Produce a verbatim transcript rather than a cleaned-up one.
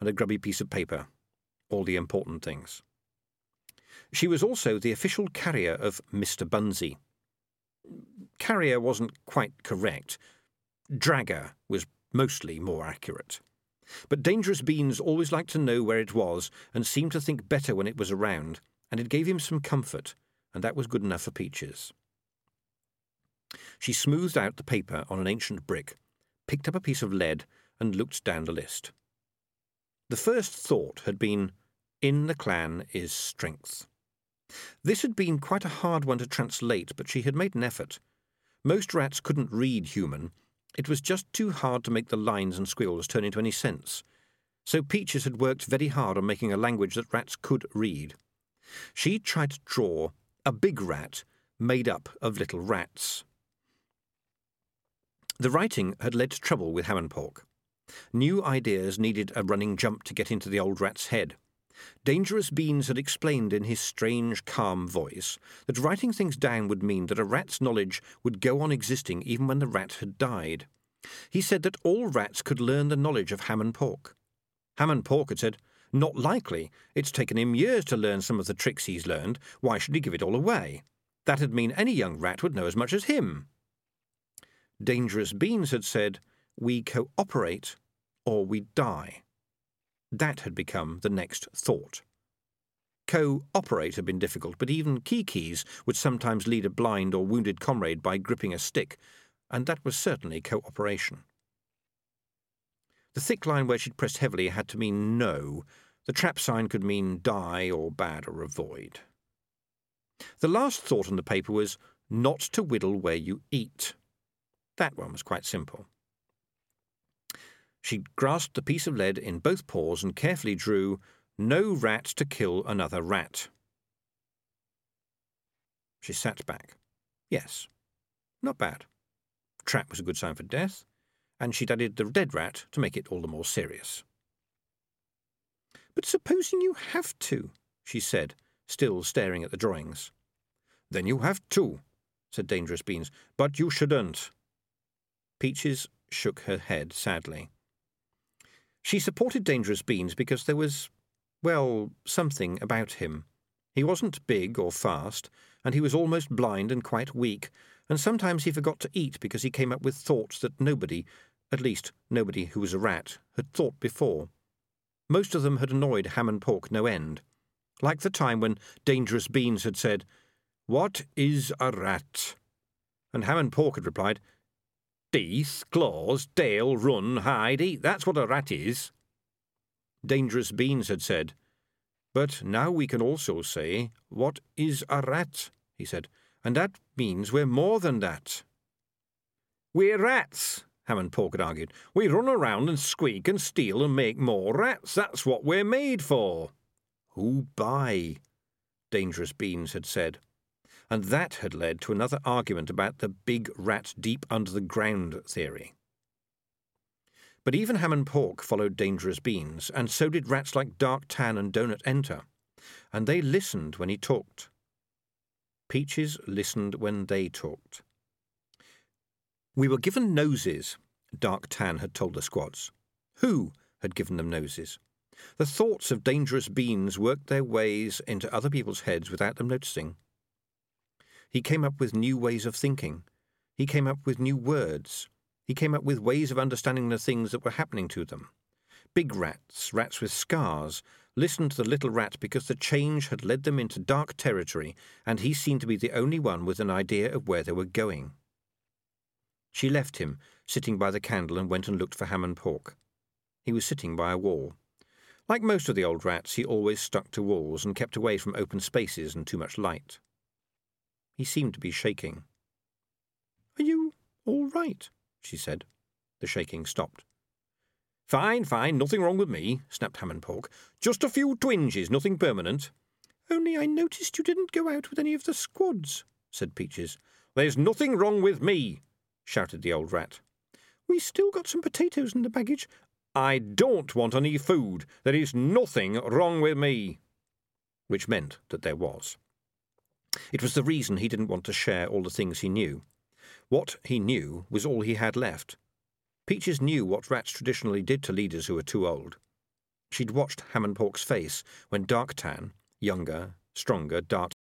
and a grubby piece of paper, all the important things. She was also the official carrier of Mister Bunsey. Carrier wasn't quite correct. Dragger was mostly more accurate. But Dangerous Beans always liked to know where it was and seemed to think better when it was around, and it gave him some comfort, and that was good enough for Peaches. She smoothed out the paper on an ancient brick, picked up a piece of lead, and looked down the list. The first thought had been, "In the clan is strength." This had been quite a hard one to translate, but she had made an effort. Most rats couldn't read human. It was just too hard to make the lines and squiggle turn into any sense. So Peaches had worked very hard on making a language that rats could read. She tried to draw a big rat made up of little rats. The writing had led to trouble with Ham and Pork. New ideas needed a running jump to get into the old rat's head. Dangerous Beans had explained in his strange, calm voice that writing things down would mean that a rat's knowledge would go on existing even when the rat had died. He said that all rats could learn the knowledge of Ham and Pork. Ham and Pork had said, "Not likely. It's taken him years to learn some of the tricks he's learned. Why should he give it all away? That'd mean any young rat would know as much as him." Dangerous Beans had said, "We cooperate or we die." That had become the next thought. Co-operate had been difficult, but even Kikis would sometimes lead a blind or wounded comrade by gripping a stick, and that was certainly cooperation. The thick line where she'd pressed heavily had to mean no. The trap sign could mean die or bad or avoid. The last thought on the paper was not to whittle where you eat. That one was quite simple. She grasped the piece of lead in both paws and carefully drew, "No rat to kill another rat." She sat back. Yes, not bad. Trap was a good sign for death, and she'd added the dead rat to make it all the more serious. "But supposing you have to," she said, still staring at the drawings. "Then you have to," said Dangerous Beans, "but you shouldn't." Peaches shook her head sadly. She supported Dangerous Beans because there was, well, something about him. He wasn't big or fast, and he was almost blind and quite weak, and sometimes he forgot to eat because he came up with thoughts that nobody, at least nobody who was a rat, had thought before. Most of them had annoyed Ham and Pork no end, like the time when Dangerous Beans had said, "What is a rat?" And Ham and Pork had replied, "Teeth, claws, tail, run, hide, eat, that's what a rat is." Dangerous Beans had said, "But now we can also say, 'What is a rat?'" he said, "and that means we're more than that." "We're rats," Ham and Pork had argued. "We run around and squeak and steal and make more rats. That's what we're made for." "Who by?" Dangerous Beans had said. And that had led to another argument about the big rat deep under the ground theory. But even Ham and Pork followed Dangerous Beans, and so did rats like Dark Tan and Donut Enter, and they listened when he talked. Peaches listened when they talked. "We were given noses," Dark Tan had told the squads. Who had given them noses? The thoughts of Dangerous Beans worked their ways into other people's heads without them noticing. He came up with new ways of thinking. He came up with new words. He came up with ways of understanding the things that were happening to them. Big rats, rats with scars, listened to the little rat because the change had led them into dark territory, and he seemed to be the only one with an idea of where they were going. She left him, sitting by the candle, and went and looked for Ham and Pork. He was sitting by a wall. Like most of the old rats, he always stuck to walls and kept away from open spaces and too much light. He seemed to be shaking. "Are you all right?" she said. The shaking stopped. "Fine, fine, nothing wrong with me," snapped Ham and Pork. "Just a few twinges, nothing permanent." "Only I noticed you didn't go out with any of the squads," said Peaches. "There's nothing wrong with me," shouted the old rat. "We still got some potatoes in the baggage." "I don't want any food. There is nothing wrong with me." Which meant that there was. It was the reason he didn't want to share all the things he knew. What he knew was all he had left. Peaches knew what rats traditionally did to leaders who were too old. She'd watched Hammond Pork's face when Dark Tan, younger, stronger, dark